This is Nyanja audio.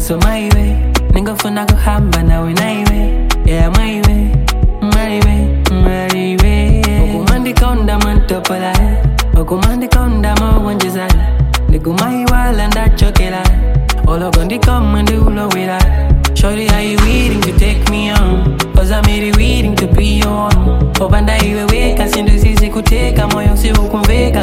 so my way. Nigga funa kuhamba nawe naiwe. Yeah, my way, my way, my way. Okumandi konda mantopola. Okumandi konda mawanjizana. Nigumai wala ndachokela. Olo gondi come and do lo wila. Shorty, are you waiting to take me on? Cause I'm really waiting to be your one. Obanda iwe weka, sindu sisi kuteka. Moyo si ukumveka.